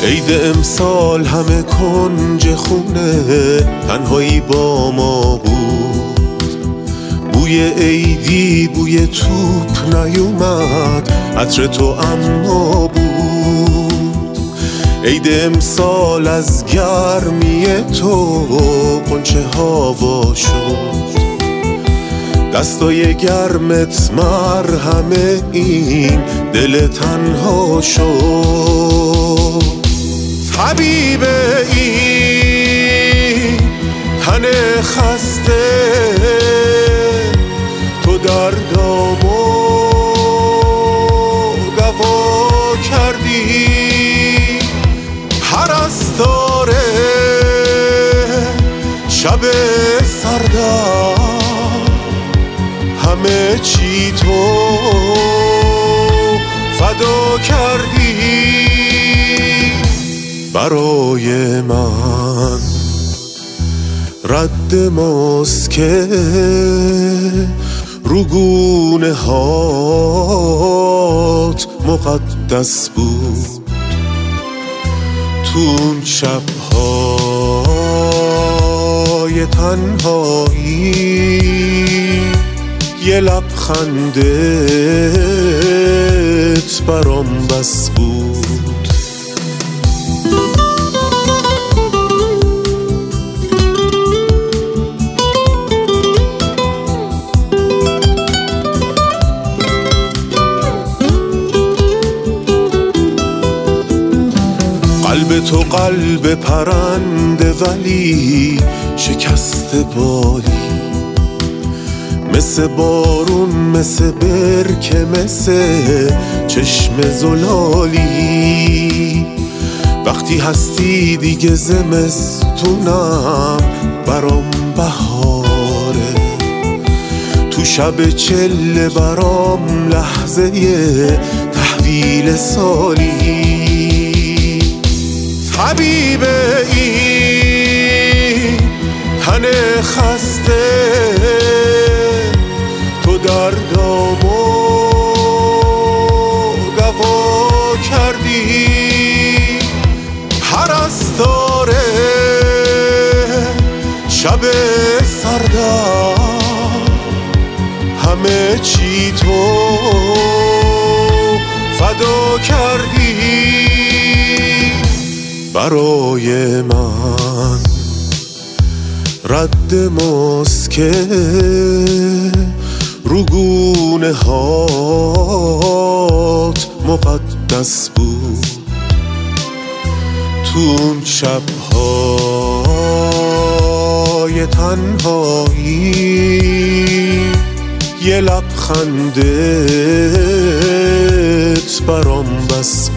عید امسال همه کنج خونه تنهایی با ما بود. بوی عیدی بوی توپ نیومد، عطر تو اما بود. عید امسال از گرمی تو قنچه هوا شد، دستای گرمت مرهم این دل تنها شد. طبیب این تن خسته تو دردامو دوا کردی، پرستاره شب سردم همه چی تو فدا کردی. برای من رد مسکه رو گونه هات مقدس بود. تو اون شب‌های تنهایی یه لبخندت برام بس بود. قلب تو قلب پرنده ولی شکست بالی، مثل بارون مثل برکه مثل چشم زلالی. وقتی هستی دیگه زمستونم برام بهاره، تو شب چله برام لحظه تحویل سالی. طبیب این تن خسته تو دردامو دوا کردی، پرستاره شب سردم همه چی تو فدا کردی. برای من رد مسکه رو گونه هات مقدس بود. تو اون شب‌های تنهایی یه لبخندت برام بس